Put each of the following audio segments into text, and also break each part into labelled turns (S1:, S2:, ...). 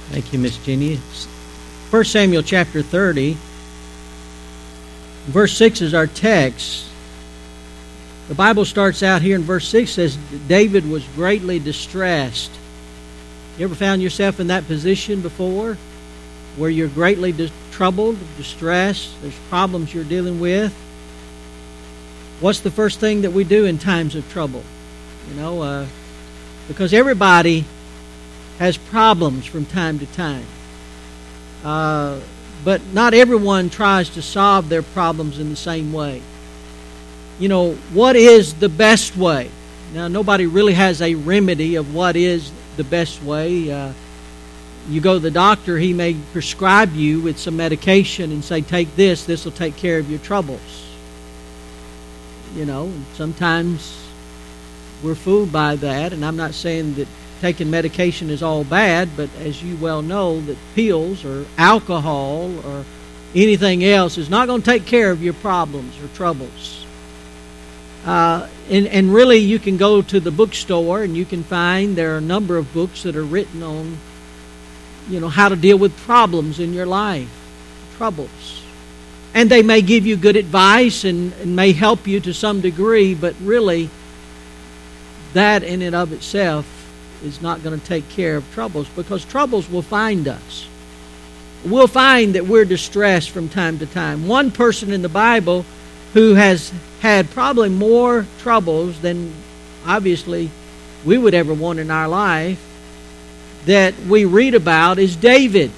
S1: Thank you, Miss Jenny. 1 Samuel chapter 30, verse 6 is our text. The Bible starts out here in verse 6, says David was greatly distressed. You ever found yourself in that position before, where you're greatly troubled, distressed, there's problems you're dealing with? What's the first thing that we do in times of trouble? Because everybody has problems from time to time. But not everyone tries to solve their problems in the same way. What is the best way? Now, nobody really has a remedy of what is the best way. You go to the doctor, he may prescribe you with some medication and say, take this will take care of your troubles. Sometimes we're fooled by that, and I'm not saying that taking medication is all bad, but as you well know, that pills or alcohol or anything else is not going to take care of your problems or troubles. And really, you can go to the bookstore and you can find there are a number of books that are written on, how to deal with problems in your life, troubles. And they may give you good advice and may help you to some degree, but really, that in and of itself is not going to take care of troubles, because troubles will find us. We'll find that we're distressed from time to time. One person in the Bible who has had probably more troubles than obviously we would ever want in our life that we read about is David.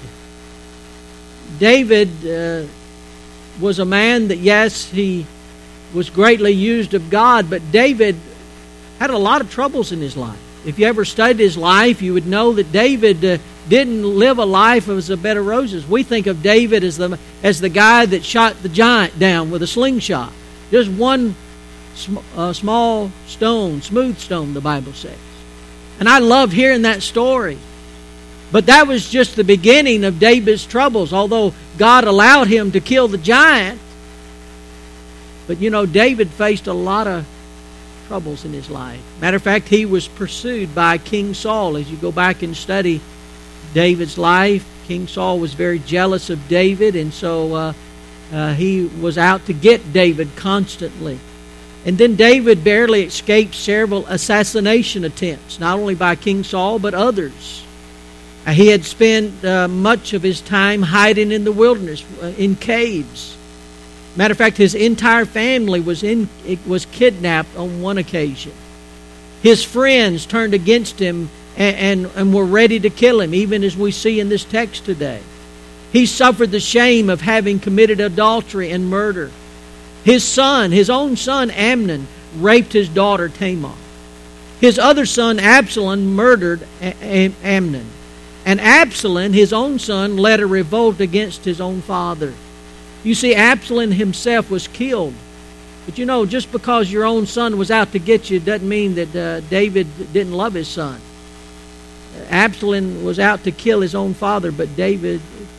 S1: David was a man that, yes, he was greatly used of God, but David had a lot of troubles in his life. If you ever studied his life, you would know that David didn't live a life as a bed of roses. We think of David as the guy that shot the giant down with a slingshot. Just one small stone, smooth stone, the Bible says. And I love hearing that story. But that was just the beginning of David's troubles, although God allowed him to kill the giant. But David faced a lot of troubles in his life. Matter of fact, he was pursued by King Saul. As you go back and study David's life, King Saul was very jealous of David, and so he was out to get David constantly. And then David barely escaped several assassination attempts, not only by King Saul, but others. He had spent much of his time hiding in the wilderness, in caves. Matter of fact, his entire family was kidnapped on one occasion. His friends turned against him and were ready to kill him, even as we see in this text today. He suffered the shame of having committed adultery and murder. His own son Amnon, raped his daughter Tamar. His other son Absalom murdered Amnon. And Absalom, his own son, led a revolt against his own father. You see, Absalom himself was killed. But just because your own son was out to get you doesn't mean that David didn't love his son. Absalom was out to kill his own father, but David,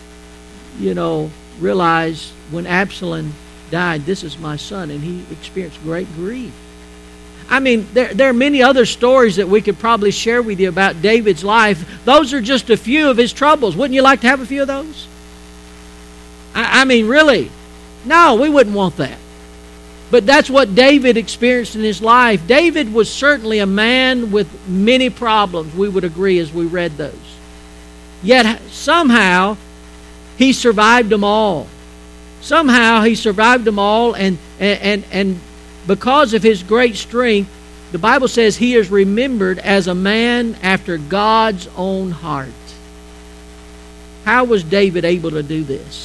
S1: realized when Absalom died, this is my son, and he experienced great grief. I mean, there are many other stories that we could probably share with you about David's life. Those are just a few of his troubles. Wouldn't you like to have a few of those? I mean, really? No, we wouldn't want that. But that's what David experienced in his life. David was certainly a man with many problems, we would agree as we read those. Yet somehow he survived them all. Somehow he survived them all, and because of his great strength, the Bible says he is remembered as a man after God's own heart. How was David able to do this?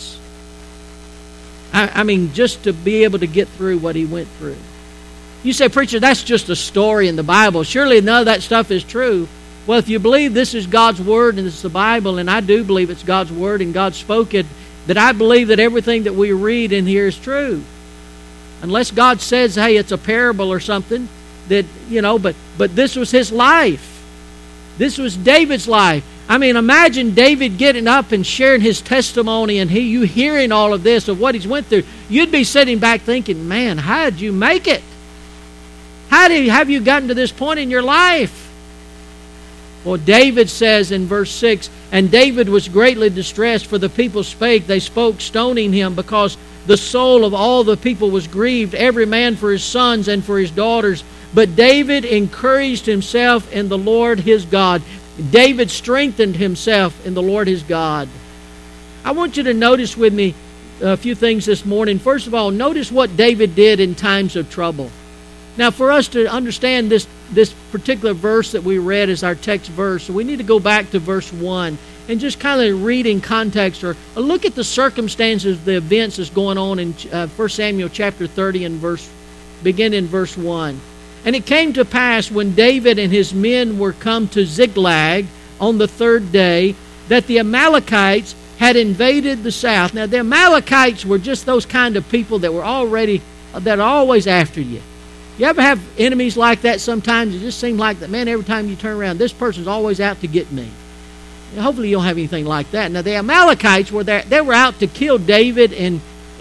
S1: I mean, just to be able to get through what he went through. You say, preacher, that's just a story in the Bible. Surely none of that stuff is true. Well, if you believe this is God's Word and this is the Bible, and I do believe it's God's Word and God spoke it, that I believe that everything that we read in here is true. Unless God says, hey, it's a parable or something, that, but this was his life. This was David's life. I mean, imagine David getting up and sharing his testimony, and you hearing all of this, of what he's went through. You'd be sitting back thinking, man, how did you make it? How have you gotten to this point in your life? Well, David says in verse 6, "And David was greatly distressed, for the people spake. They spoke, stoning him, because the soul of all the people was grieved, every man for his sons and for his daughters. But David encouraged himself in the Lord his God." David strengthened himself in the Lord his God. I want you to notice with me a few things this morning. First of all, notice what David did in times of trouble. Now, for us to understand this particular verse that we read as our text verse, so we need to go back to verse 1 and just kind of read in context or look at the circumstances, the events that's going on in 1 Samuel chapter 30 and begin in verse 1. "And it came to pass when David and his men were come to Ziklag on the third day, that the Amalekites had invaded the south." Now, the Amalekites were just those kind of people that are always after you. You ever have enemies like that sometimes? It just seems like that, man, every time you turn around, this person's always out to get me. Hopefully you don't have anything like that. Now, the Amalekites were there. They were out to kill David and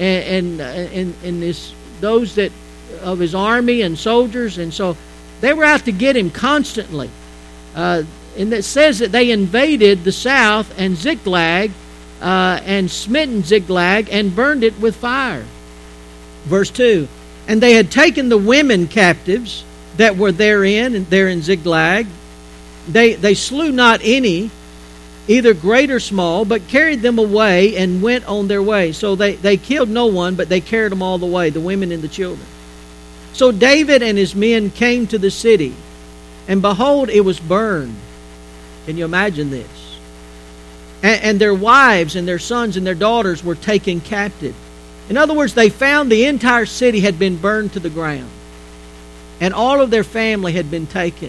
S1: those that of his army and soldiers, and so they were out to get him constantly. And it says that they invaded the south and Ziklag, and smitten Ziklag and burned it with fire. Verse 2, "And they had taken the women captives that were therein, and there in Ziklag. They slew not any, either great or small, but carried them away and went on their way." So they killed no one, but they carried them all the way, the women and the children. "So David and his men came to the city, and behold, it was burned." Can you imagine this? And their wives and their sons and their daughters were taken captive. In other words, they found the entire city had been burned to the ground, and all of their family had been taken.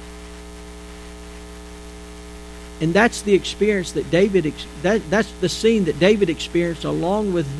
S1: And that's the experience that that's the scene that David experienced, along with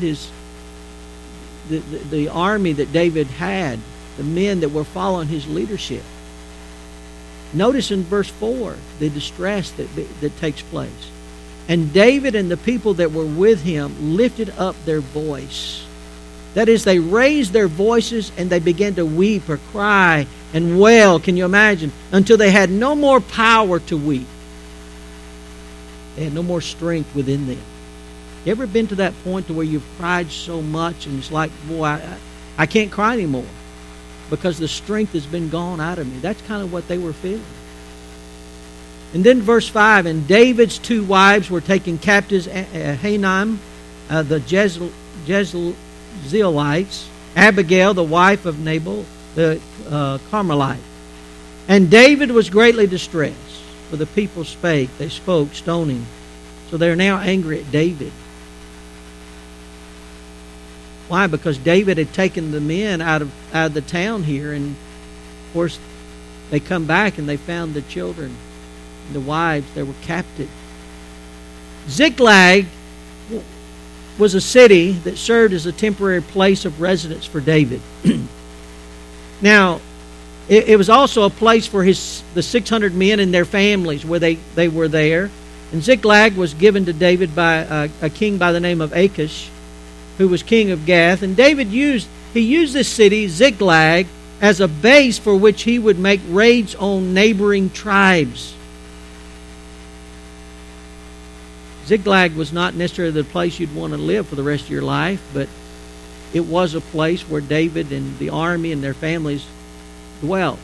S1: the army that David had, the men that were following his leadership. Notice in verse 4 the distress that takes place. "And David and the people that were with him lifted up their voice." That is, they raised their voices and they began to weep or cry and wail, can you imagine, until they had no more power to weep. They had no more strength within them. You ever been to that point to where you've cried so much and it's like, boy, I can't cry anymore because the strength has been gone out of me? That's kind of what they were feeling. And then verse 5, "And David's two wives were taken captives, Ahinoam, the Jezreelites, Abigail, the wife of Nabal, the Carmelite. And David was greatly distressed, for the people spake. They spoke, stoning." So they're now angry at David. Why? Because David had taken the men out of the town here, and of course they come back and they found the children, the wives, they were captive. Ziklag was a city that served as a temporary place of residence for David. Now, it was also a place for the 600 men and their families where they were there. And Ziklag was given to David by a king by the name of Achish, who was king of Gath. And David used this city, Ziklag, as a base for which he would make raids on neighboring tribes. Ziklag was not necessarily the place you'd want to live for the rest of your life, but it was a place where David and the army and their families dwelt.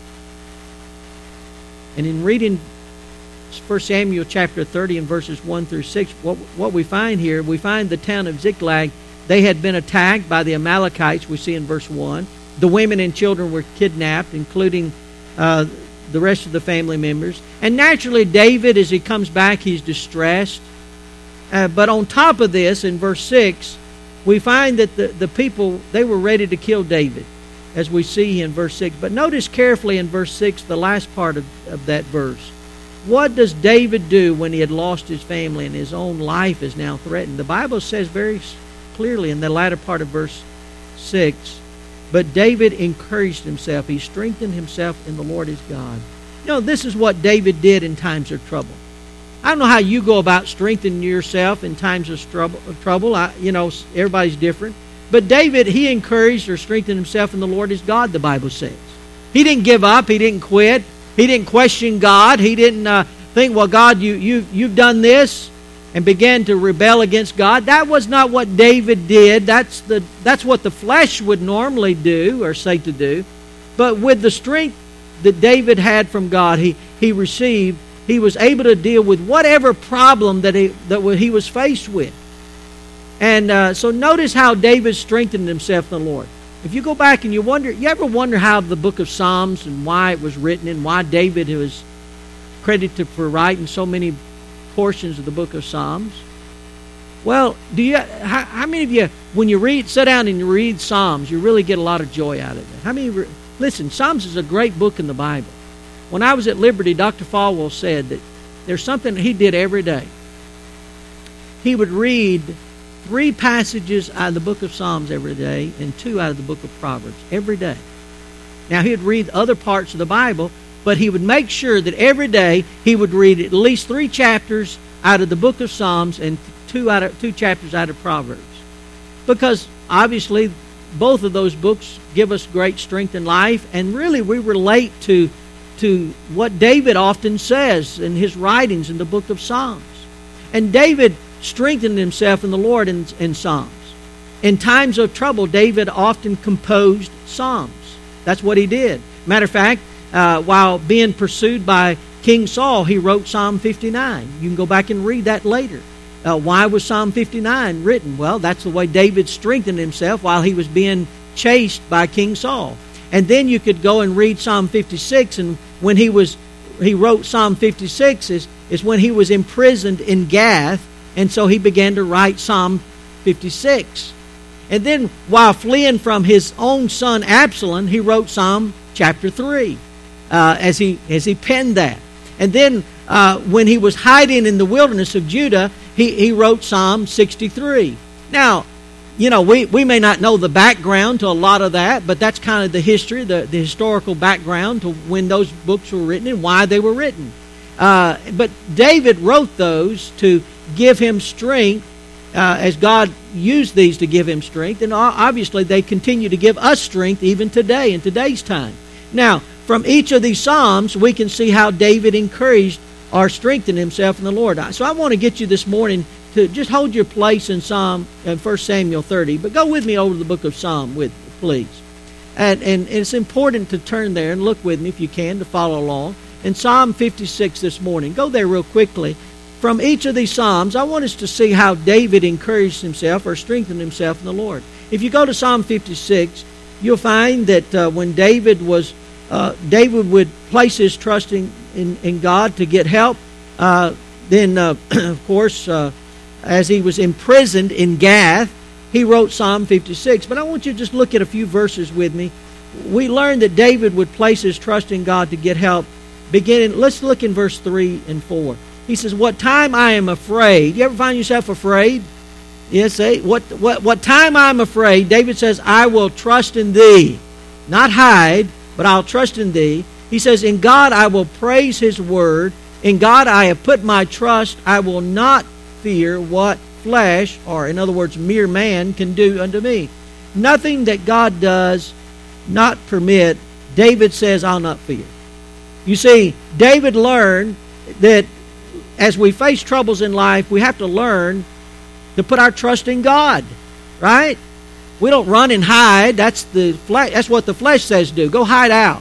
S1: And in reading 1 Samuel chapter 30 and verses 1 through 6, what we find here, we find the town of Ziklag, they had been attacked by the Amalekites, we see in verse 1. The women and children were kidnapped, including the rest of the family members. And naturally, David, as he comes back, he's distressed. But on top of this, in verse 6, we find that the people, they were ready to kill David, as we see in verse 6. But notice carefully in verse 6, the last part of that verse. What does David do when he had lost his family and his own life is now threatened? The Bible says very clearly in the latter part of verse 6, "But David encouraged himself." He strengthened himself in the Lord his God. You know, this is what David did in times of trouble. I don't know how you go about strengthening yourself in times of trouble. Everybody's different. But David, he encouraged or strengthened himself in the Lord his God, the Bible says. He didn't give up. He didn't quit. He didn't question God. He didn't think, well, God, you've done this, and began to rebel against God. That was not what David did. That's what the flesh would normally do or say to do. But with the strength that David had from God, he received, he was able to deal with whatever problem that he was faced with. And so notice how David strengthened himself in the Lord. If you go back and you ever wonder how the book of Psalms and why it was written and why David was credited for writing so many portions of the book of Psalms? Well, how many of you, when you sit down and you read Psalms, you really get a lot of joy out of it? How many? Listen, Psalms is a great book in the Bible. When I was at Liberty, Dr. Falwell said that there's something he did every day. He would read 3 passages out of the book of Psalms every day and 2 out of the book of Proverbs every day. Now, he would read other parts of the Bible, but he would make sure that every day he would read at least 3 chapters out of the book of Psalms and 2 chapters out of Proverbs. Because obviously both of those books give us great strength in life, and really we relate to what David often says in his writings in the book of Psalms. And David strengthened himself in the Lord in Psalms. In times of trouble, David often composed psalms. That's what he did. Matter of fact, while being pursued by King Saul, he wrote Psalm 59. You can go back and read that later. Why was Psalm 59 written? Well, that's the way David strengthened himself while he was being chased by King Saul. And then you could go and read Psalm 56, and when he wrote Psalm 56 is when he was imprisoned in Gath, and so he began to write Psalm 56. And then while fleeing from his own son Absalom, he wrote Psalm chapter 3 as he penned that. And then when he was hiding in the wilderness of Judah, he wrote Psalm 63. Now, we may not know the background to a lot of that, but that's kind of the history, the historical background to when those books were written and why they were written. But David wrote those to give him strength, as God used these to give him strength, and obviously they continue to give us strength even today, in today's time. Now, from each of these Psalms, we can see how David encouraged or strengthened himself in the Lord. So I want to get you this morning to just hold your place in 1 Samuel 30, but go with me over the book of Psalm, please. And it's important to turn there and look with me, if you can, to follow along. In Psalm 56 this morning, go there real quickly. From each of these Psalms, I want us to see how David encouraged himself or strengthened himself in the Lord. If you go to Psalm 56, you'll find that when David would place his trust in God to get help. Then, of course, as he was imprisoned in Gath, he wrote Psalm 56. But I want you to just look at a few verses with me. We learned that David would place his trust in God to get help. Let's look in verse 3 and 4. He says, "What time I am afraid." You ever find yourself afraid? Yes, what time I am afraid, David says, "I will trust in thee." Not hide, but I'll trust in thee. He says, "In God I will praise his word. In God I have put my trust. I will not fear what flesh," or in other words, mere man, "can do unto me." Nothing that God does not permit, David says, I'll not fear. You see, David learned that as we face troubles in life, we have to learn to put our trust in God, right? We don't run and hide. That's what the flesh says do. Go hide out.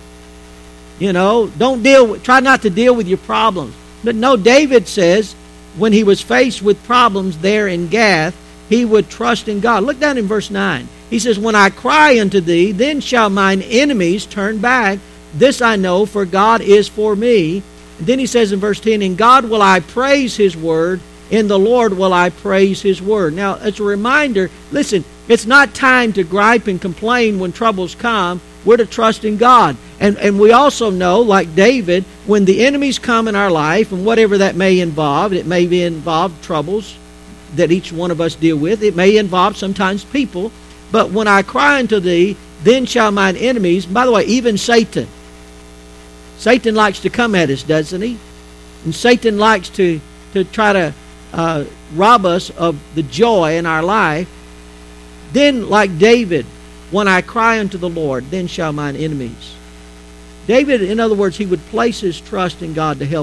S1: Try not to deal with your problems. But no, David says when he was faced with problems there in Gath, he would trust in God. Look down in verse 9. He says, "When I cry unto thee, then shall mine enemies turn back. This I know, for God is for me." And then he says in verse 10, "In God will I praise his word. In the Lord will I praise his word." Now, it's a reminder, listen, it's not time to gripe and complain when troubles come. We're to trust in God. And we also know, like David, when the enemies come in our life, and whatever that may involve, it may involve troubles that each one of us deal with. It may involve sometimes people. But when I cry unto thee, then shall mine enemies, by the way, even Satan. Satan likes to come at us, doesn't he? And Satan likes to try to rob us of the joy in our life. Then, like David, when I cry unto the Lord, then shall mine enemies. David, in other words, he would place his trust in God to help him.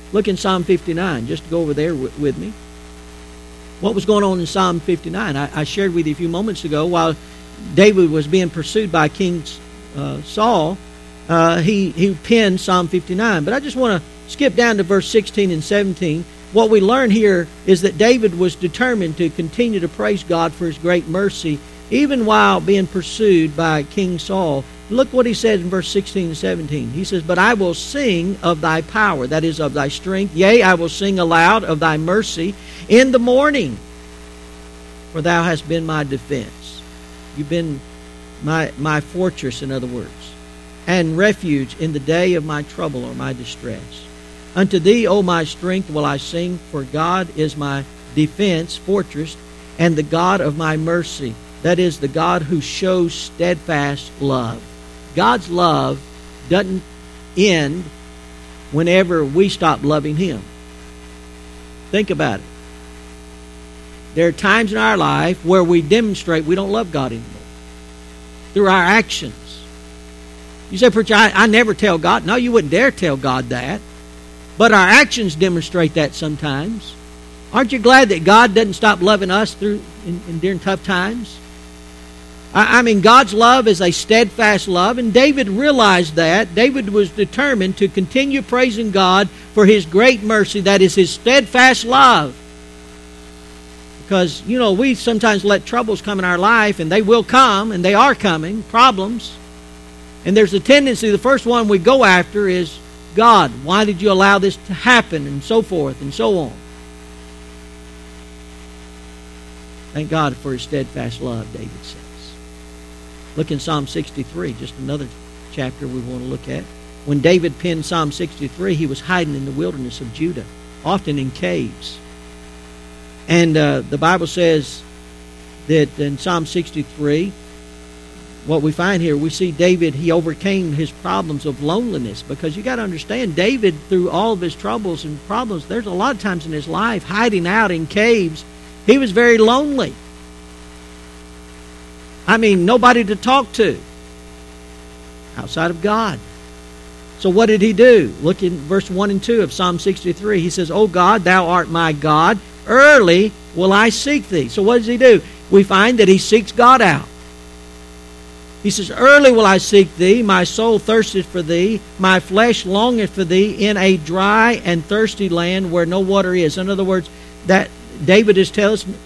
S1: Look in Psalm 59. Just go over there with me. What was going on in Psalm 59? I shared with you a few moments ago, while David was being pursued by King Saul, he penned Psalm 59. But I just want to skip down to verse 16 and 17. What we learn here is that David was determined to continue to praise God for his great mercy, even while being pursued by King Saul. Look what he says in verse 16 and 17. He says, "But I will sing of thy power," that is, of thy strength. "Yea, I will sing aloud of thy mercy in the morning, for thou hast been my defense." You've been my fortress, in other words, and refuge in the day of my trouble or my distress. "Unto thee, O my strength, will I sing, for God is my defense, fortress, and the God of my mercy." That is, the God who shows steadfast love. God's love doesn't end whenever we stop loving Him. Think about it. There are times in our life where we demonstrate we don't love God anymore through our actions. You say, "Preacher, I never tell God." No, you wouldn't dare tell God that. But our actions demonstrate that sometimes. Aren't you glad that God doesn't stop loving us during tough times? I mean, God's love is a steadfast love, and David realized that. David was determined to continue praising God for His great mercy, that is, His steadfast love. Because, we sometimes let troubles come in our life, and they will come, and they are coming, problems. And there's a tendency, the first one we go after is, "God, why did you allow this to happen?" and so forth and so on. Thank God for His steadfast love, David says. Look in Psalm 63, just another chapter we want to look at. When David penned Psalm 63, he was hiding in the wilderness of Judah, often in caves. And the Bible says that in Psalm 63, what we find here, we see David, he overcame his problems of loneliness. Because you got to understand, David, through all of his troubles and problems, there's a lot of times in his life, hiding out in caves, he was very lonely. I mean, nobody to talk to outside of God. So what did he do? Look in verse 1 and 2 of Psalm 63. He says, "O God, thou art my God. Early will I seek thee." So what does he do? We find that he seeks God out. He says, "Early will I seek thee. My soul thirsteth for thee. My flesh longeth for thee in a dry and thirsty land where no water is." In other words, that David is telling us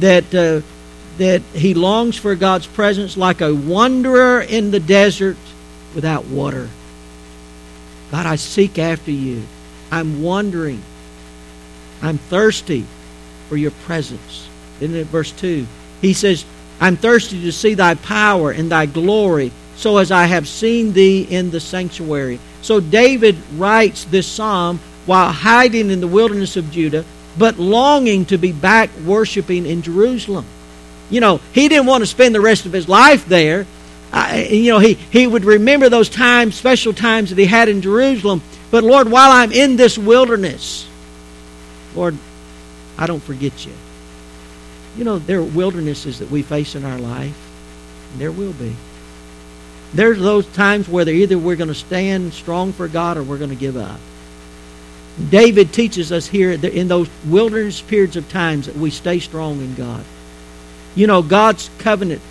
S1: that he longs for God's presence like a wanderer in the desert without water. God, I seek after you. I'm wandering. I'm thirsty for your presence. Then in verse 2, he says, "I'm thirsty to see thy power and thy glory, so as I have seen thee in the sanctuary." So David writes this psalm while hiding in the wilderness of Judah, but longing to be back worshiping in Jerusalem. He didn't want to spend the rest of his life there. He would remember those times, special times that he had in Jerusalem. But Lord, while I'm in this wilderness, Lord, I don't forget you. There are wildernesses that we face in our life. And there will be. There's those times where either we're going to stand strong for God or we're going to give up. David teaches us here that in those wilderness periods of times that we stay strong in God. God's covenant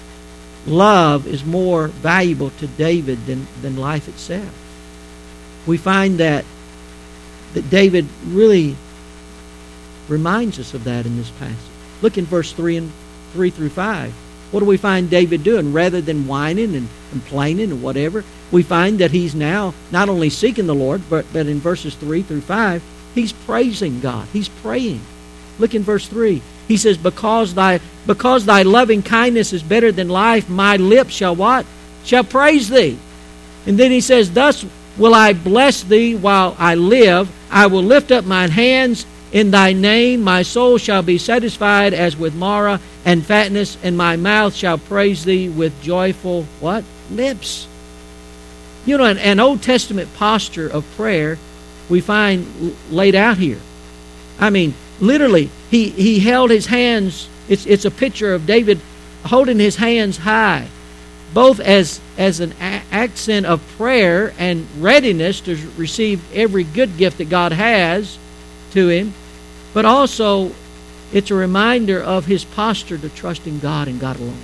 S1: love is more valuable to David than life itself. We find that David really reminds us of that in this passage. Look in verse 3 through 5. What do we find David doing? Rather than whining and complaining and whatever, we find that he's now not only seeking the Lord, but in verses 3 through 5, he's praising God. He's praying. Look in verse 3. He says, because thy loving kindness is better than life, my lips shall what? Shall praise thee. And then he says, thus will I bless thee while I live. I will lift up mine hands in thy name. My soul shall be satisfied as with marrow and fatness, and my mouth shall praise thee with joyful what? Lips. An Old Testament posture of prayer we find laid out here. I mean, literally, he held his hands. It's a picture of David holding his hands high. both as an accent of prayer and readiness to receive every good gift that God has to him, but also it's a reminder of his posture to trust in God and God alone.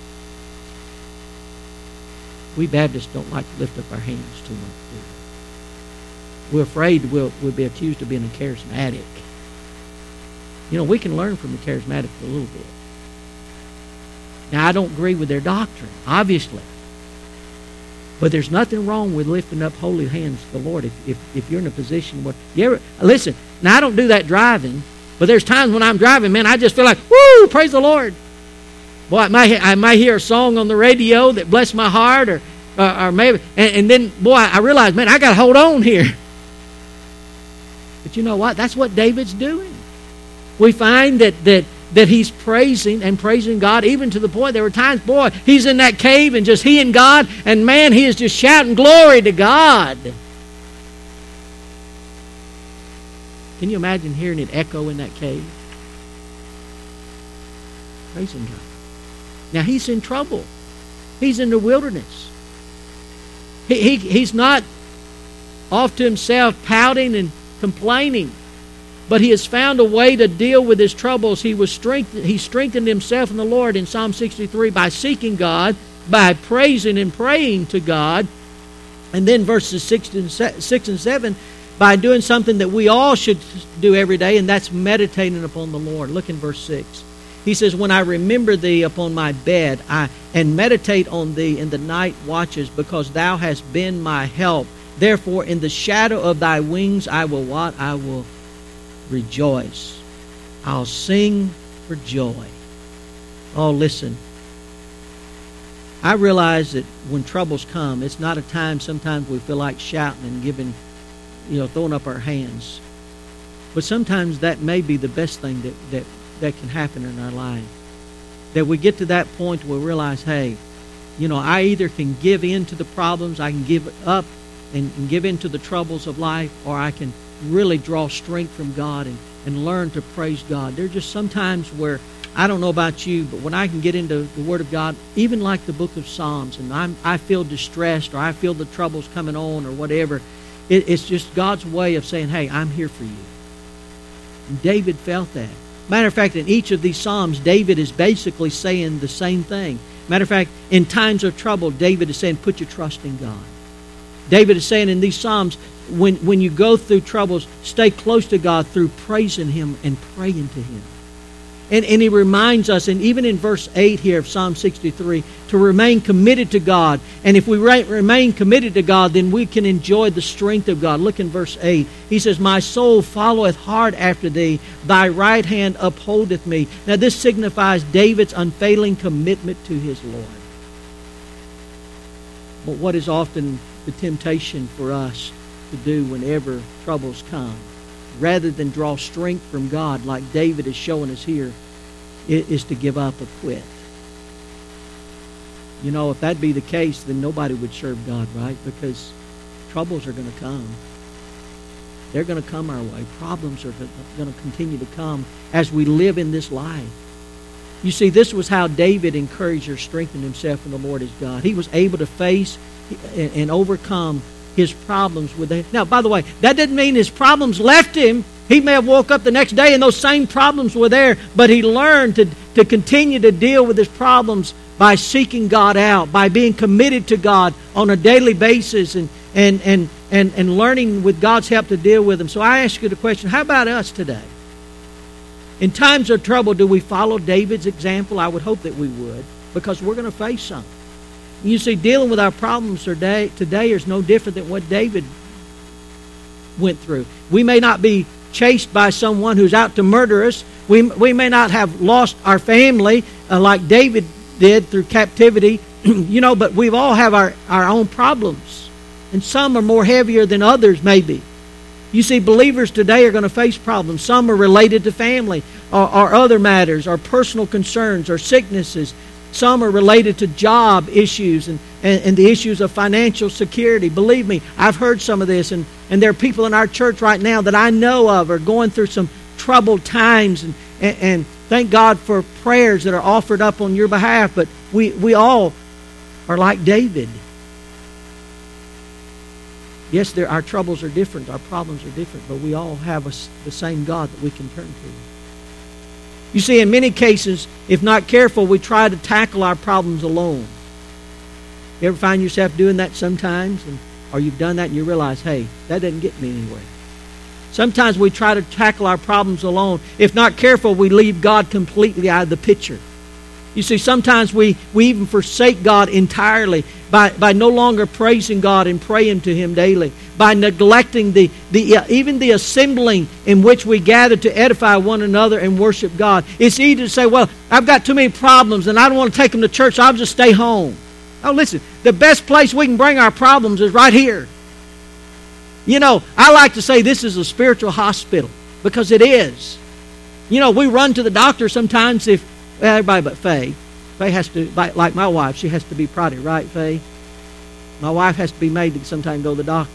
S1: We Baptists don't like to lift up our hands too much, do we? We're afraid we'll be accused of being a charismatic. You know, we can learn from the charismatic a little bit. Now, I don't agree with their doctrine, obviously. But there's nothing wrong with lifting up holy hands to the Lord if you're in a position where... Listen, now I don't do that driving, but there's times when I'm driving, man, I just feel like, woo, praise the Lord. Boy, I might hear a song on the radio that bless my heart, or maybe... And then, boy, I realize, man, I got to hold on here. But you know what? That's what David's doing. We find that he's praising God, even to the point there were times, boy, he's in that cave and just he and God, and man, he is just shouting glory to God. Can you imagine hearing it echo in that cave? Praising God. Now he's in trouble. He's in the wilderness. He's not off to himself pouting and complaining. But he has found a way to deal with his troubles. He strengthened himself in the Lord in Psalm 63 by seeking God, by praising and praying to God. And then verses 6 and 7, by doing something that we all should do every day, and that's meditating upon the Lord. Look in verse 6. He says, when I remember thee upon my bed, and meditate on thee in the night watches, because thou hast been my help. Therefore, in the shadow of thy wings I will what? I will rejoice. I'll sing for joy. Oh, listen. I realize that when troubles come, it's not a time sometimes we feel like shouting and giving, throwing up our hands. But sometimes that may be the best thing that can happen in our life. That we get to that point where we realize, hey, I either can give in to the problems, I can give up and give in to the troubles of life, or I can really draw strength from God and learn to praise God. There are just some times where, I don't know about you, but when I can get into the Word of God, even like the book of Psalms, and I feel distressed, or I feel the troubles coming on, or whatever, it's just God's way of saying, hey, I'm here for you. And David felt that. Matter of fact, in each of these Psalms, David is basically saying the same thing. Matter of fact, in times of trouble, David is saying, put your trust in God. David is saying in these Psalms, when you go through troubles, stay close to God through praising Him and praying to Him. And he reminds us, and even in verse 8 here of Psalm 63, to remain committed to God. And if we remain committed to God, then we can enjoy the strength of God. Look in verse 8. He says, my soul followeth hard after thee. Thy right hand upholdeth me. Now this signifies David's unfailing commitment to his Lord. But what is often the temptation for us to do whenever troubles come, rather than draw strength from God like David is showing us here, is to give up or quit. If that be the case, then nobody would serve God, right? Because troubles are going to come. They're going to come our way. Problems are going to continue to come as we live in this life. You see, this was how David encouraged or strengthened himself in the Lord his God. He was able to face and overcome his problems with it. Now, by the way, that didn't mean his problems left him. He may have woke up the next day and those same problems were there, but he learned to continue to deal with his problems by seeking God out, by being committed to God on a daily basis and learning with God's help to deal with them. So I ask you the question, how about us today? In times of trouble, do we follow David's example? I would hope that we would, because we're going to face something. You see, dealing with our problems today is no different than what David went through. We may not be chased by someone who's out to murder us. We may not have lost our family like David did through captivity, but we all have our own problems. And some are more heavier than others, maybe. You see, believers today are going to face problems. Some are related to family or other matters or personal concerns or sicknesses. Some are related to job issues and the issues of financial security. Believe me, I've heard some of this, and there are people in our church right now that I know of are going through some troubled times, and thank God for prayers that are offered up on your behalf. But we all are like David. Yes, our troubles are different, our problems are different, but we all have the same God that we can turn to. You see, in many cases, if not careful, we try to tackle our problems alone. You ever find yourself doing that sometimes? Or you've done that and you realize, hey, that doesn't get me anywhere. Sometimes we try to tackle our problems alone. If not careful, we leave God completely out of the picture. You see, sometimes we even forsake God entirely by no longer praising God and praying to Him daily, by neglecting even the assembling in which we gather to edify one another and worship God. It's easy to say, well, I've got too many problems and I don't want to take them to church, so I'll just stay home. Oh, listen, the best place we can bring our problems is right here. You know, I like to say this is a spiritual hospital, because it is. You know, we run to the doctor sometimes if everybody but Faye. Faye has to, like my wife, she has to be prodded, right, Faye? My wife has to be made to sometimes go to the doctor.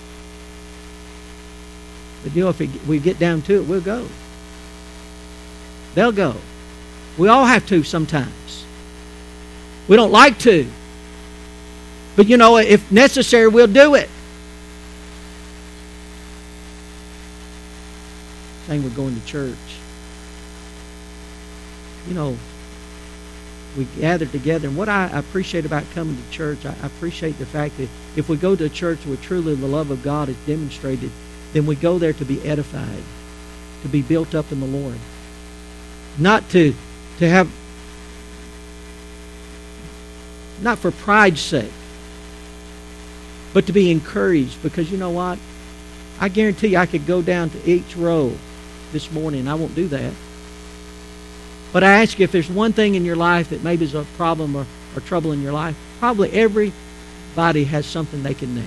S1: But you know, if we get down to it, we'll go. They'll go. We all have to sometimes. We don't like to. But you know, if necessary, we'll do it. Same with going to church. You know, we gather together, and what I appreciate about coming to church, I appreciate the fact that if we go to a church where truly the love of God is demonstrated, then we go there to be edified, to be built up in the Lord. Not to have, not for pride's sake, but to be encouraged, because you know what? I guarantee you I could go down to each row this morning, and I won't do that. But I ask you, if there's one thing in your life that maybe is a problem or trouble in your life, probably everybody has something they can name.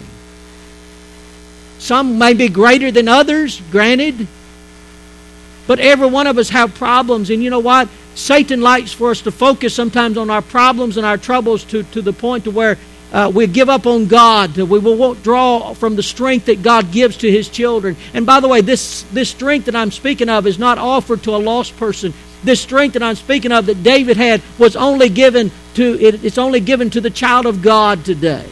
S1: Some may be greater than others, granted, but every one of us have problems. And you know what? Satan likes for us to focus sometimes on our problems and our troubles to the point to where we give up on God. We won't draw from the strength that God gives to His children. And by the way, this strength that I'm speaking of is not offered to a lost person. This strength that I'm speaking of that David had was only given to it's only given to the child of God today.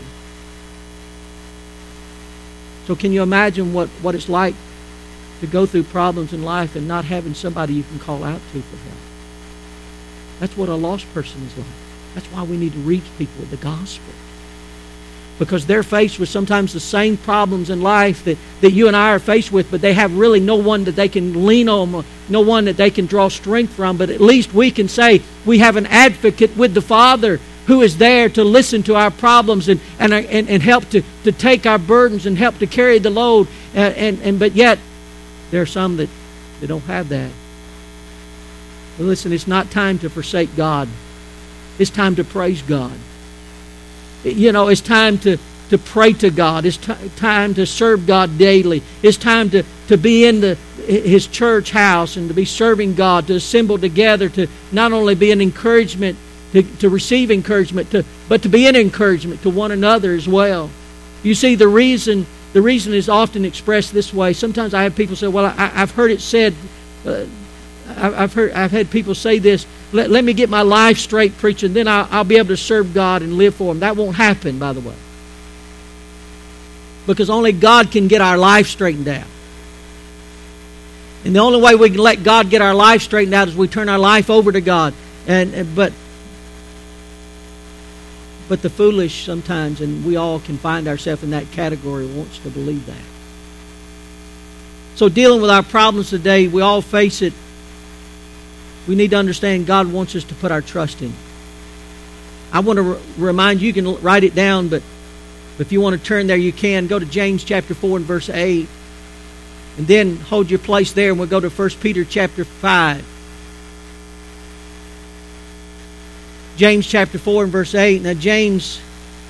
S1: So can you imagine what it's like to go through problems in life and not having somebody you can call out to for help? That's what a lost person is like. That's why we need to reach people with the gospel. Because they're faced with sometimes the same problems in life that you and I are faced with, but they have really no one that they can lean on, no one that they can draw strength from. But at least we can say we have an advocate with the Father who is there to listen to our problems and help to take our burdens and help to carry the load. But yet, there are some that they don't have that. But listen, it's not time to forsake God. It's time to praise God. You know, it's time to pray to God. It's time to serve God daily. It's time to be in His church house and to be serving God, to assemble together, to not only be an encouragement, to receive encouragement, but to be an encouragement to one another as well. You see, the reason is often expressed this way. Sometimes I have people say, well, I've heard it said, I've had people say this, let me get my life straight, preacher, and then I'll be able to serve God and live for Him. That won't happen, by the way. Because only God can get our life straightened out. And the only way we can let God get our life straightened out is we turn our life over to God. But the foolish sometimes, and we all can find ourselves in that category, wants to believe that. So dealing with our problems today, we all face it. We need to understand God wants us to put our trust in. I want to remind you, you can write it down, but if you want to turn there, you can. Go to James chapter 4 and verse 8. And then hold your place there, and we'll go to 1 Peter chapter 5. James chapter 4 and verse 8. Now James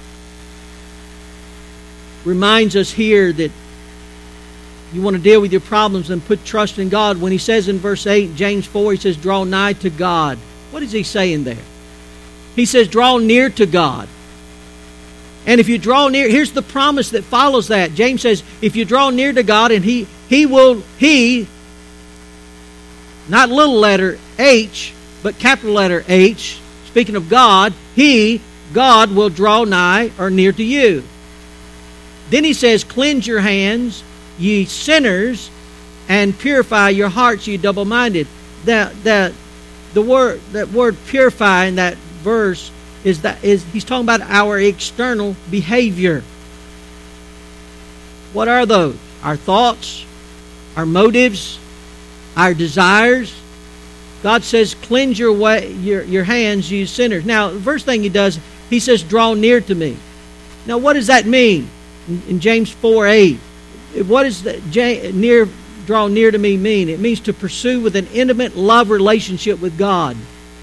S1: reminds us here that you want to deal with your problems and put trust in God. When he says in verse 8, James 4, he says, draw nigh to God. What is he saying there? He says, draw near to God. And if you draw near, here's the promise that follows that. James says, if you draw near to God, and he, not little letter H, but capital letter H, speaking of God, He, God will draw nigh or near to you. Then he says, cleanse your hands, ye sinners, and purify your hearts, ye double-minded. That word purify in that verse is he's talking about our external behavior. What are those? Our thoughts, our motives, our desires. God says, cleanse your hands, you sinners. Now, the first thing he does, he says, draw near to me. Now, what does that mean? In James 4:8, what does draw near to me mean? It means to pursue with an intimate love relationship with God.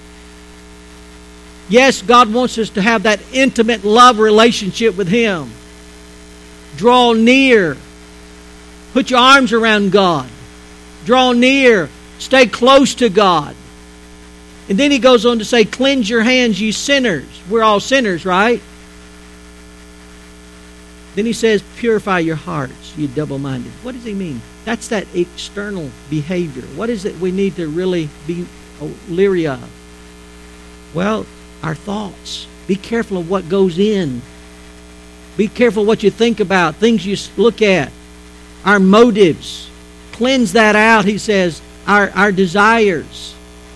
S1: Yes, God wants us to have that intimate love relationship with Him. Draw near. Put your arms around God. Draw near. Stay close to God. And then he goes on to say, cleanse your hands, you sinners. We're all sinners, right? Then he says, purify your hearts, you double-minded. What does he mean? That's that external behavior. What is it we need to really be leery of? Well, our thoughts. Be careful of what goes in. Be careful what you think about, things you look at. Our motives. Cleanse that out, he says. Our desires.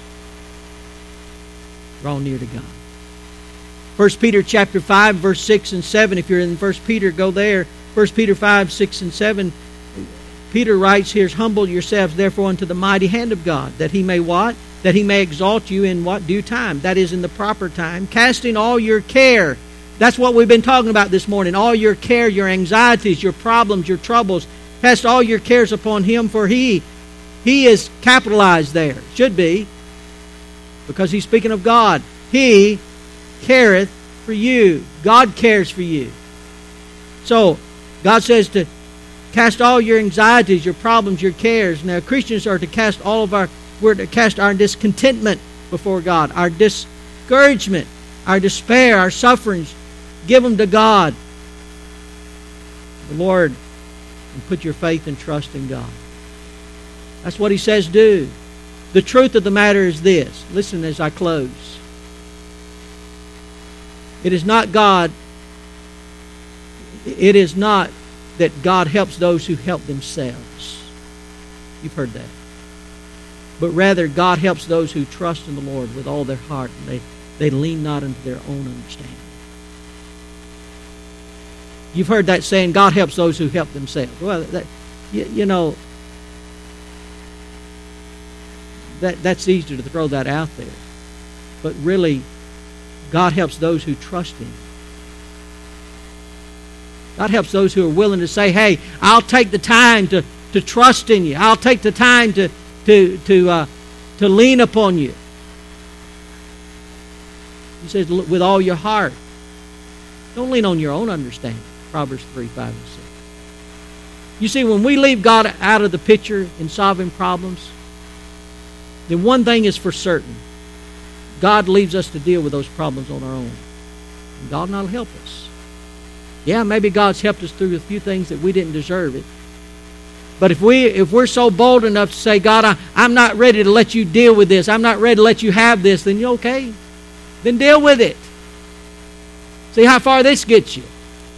S1: Draw near to God. 1 Peter chapter 5, verse 6 and 7. If you're in 1 Peter, go there. 1 Peter 5, 6 and 7. Peter writes here, humble yourselves therefore unto the mighty hand of God, that he may what? That he may exalt you in what? Due time. That is, in the proper time. Casting all your care. That's what we've been talking about this morning. All your care, your anxieties, your problems, your troubles. Cast all your cares upon him, for he is capitalized there. Should be. Because he's speaking of God. He careth for you. God cares for you. So, God says to cast all your anxieties, your problems, your cares. Now, Christians are to cast we're to cast our discontentment before God, our discouragement, our despair, our sufferings. Give them to God, the Lord, and put your faith and trust in God. That's what he says do. The truth of the matter is this. Listen as I close. It is not that God helps those who help themselves. You've heard that. But rather, God helps those who trust in the Lord with all their heart, and they lean not unto their own understanding. You've heard that saying, God helps those who help themselves. Well, that's easy to throw that out there. But really, God helps those who trust Him. God helps those who are willing to say, hey, I'll take the time to trust in you. I'll take the time to lean upon you. He says, with all your heart. Don't lean on your own understanding. Proverbs 3, 5, and 6. You see, when we leave God out of the picture in solving problems, then one thing is for certain. God leaves us to deal with those problems on our own. And God will help us. Yeah, maybe God's helped us through a few things that we didn't deserve it. But if we're so bold enough to say, God, I'm not ready to let you deal with this. I'm not ready to let you have this. Then you're okay. Then deal with it. See how far this gets you.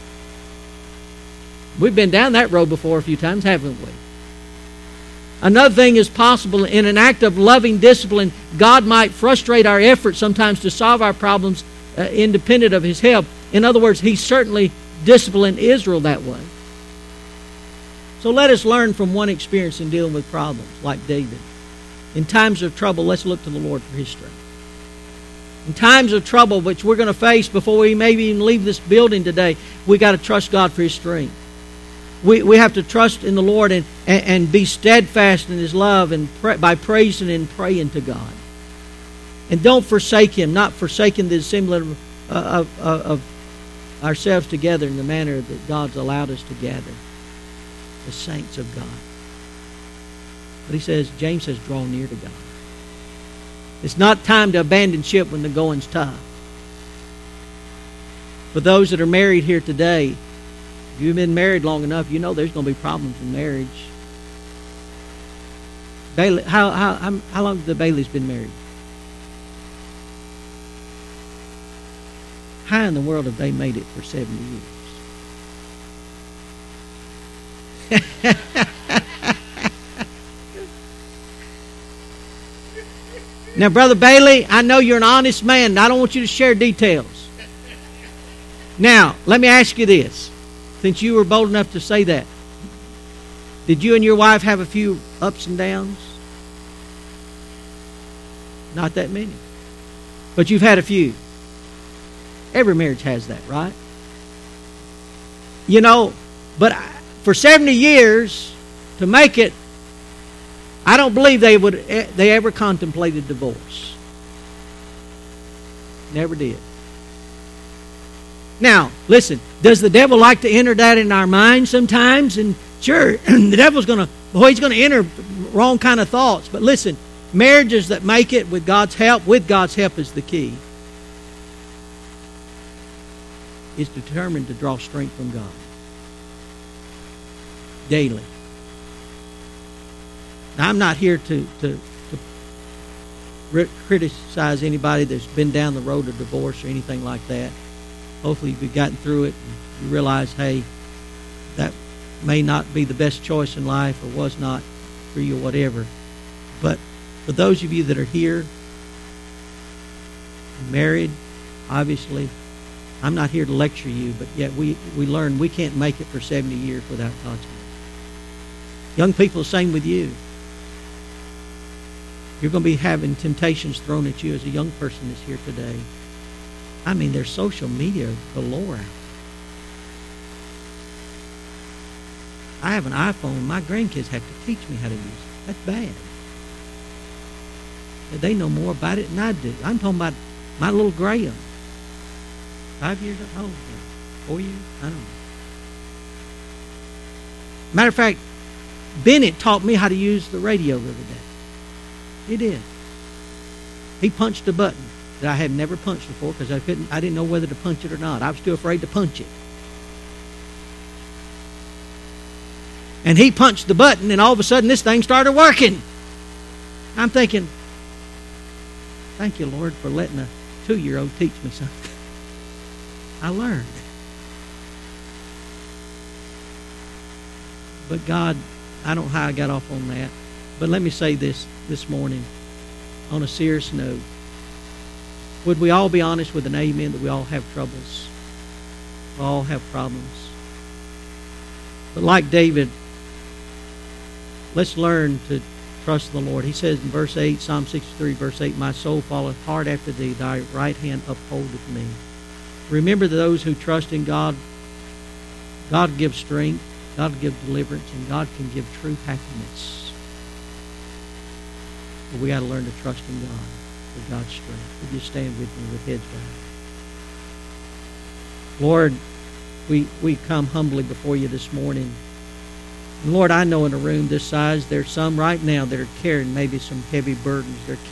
S1: We've been down that road before a few times, haven't we? Another thing is possible. In an act of loving discipline, God might frustrate our efforts sometimes to solve our problems independent of His help. In other words, He certainly disciplined Israel that way. So let us learn from one experience in dealing with problems, like David. In times of trouble, let's look to the Lord for His strength. In times of trouble, which we're going to face before we maybe even leave this building today, we got to trust God for His strength. We have to trust in the Lord and be steadfast in His love and by praising and praying to God. And don't forsake Him, not forsaking the assembling of ourselves together in the manner that God's allowed us to gather, the saints of God. But James says, draw near to God. It's not time to abandon ship when the going's tough. For those that are married here today, if you've been married long enough, you know there's going to be problems in marriage. Bailey, how long have the Baileys been married? How in the world have they made it for 70 years? Now, Brother Bailey, I know you're an honest man. I don't want you to share details. Now, let me ask you this. Since you were bold enough to say that, did you and your wife have a few ups and downs? Not that many. But you've had a few. Every marriage has that, right? You know, but for 70 years, to make it, I don't believe they ever contemplated divorce. Never did. Now, listen, does the devil like to enter that in our minds sometimes? And sure, the devil's he's going to enter wrong kind of thoughts. But listen, marriages that make it with God's help is the key, is determined to draw strength from God daily. Now, I'm not here to criticize anybody that's been down the road of divorce or anything like that. Hopefully you've gotten through it and you realize, hey, that may not be the best choice in life or was not for you or whatever. But for those of you that are here, married, obviously, I'm not here to lecture you, but yet we learn we can't make it for 70 years without God's help. Young people, the same with you. You're going to be having temptations thrown at you as a young person that's here today. I mean, there's social media galore out there. I have an iPhone. My grandkids have to teach me how to use it. That's bad. But they know more about it than I do. I'm talking about my little Graham. 5 years old. 4 years? I don't know. Matter of fact, Bennett taught me how to use the radio the other day. He did. He punched a button that I had never punched before because I didn't know whether to punch it or not. I was too afraid to punch it. And he punched the button, and all of a sudden this thing started working. I'm thinking, thank you, Lord, for letting a 2-year-old teach me something. I learned. But God, I don't know how I got off on that. But let me say this morning on a serious note. Would we all be honest with an amen that we all have troubles? We all have problems. But like David, let's learn to trust the Lord. He says in verse 8, Psalm 63, verse 8, my soul falleth hard after thee, thy right hand upholdeth me. Remember those who trust in God, God gives strength, God gives deliverance, and God can give true happiness. But we got to learn to trust in God for God's strength. Would you stand with me with heads bowed? Lord, we come humbly before you this morning. And Lord, I know in a room this size, there's some right now that are carrying maybe some heavy burdens. They're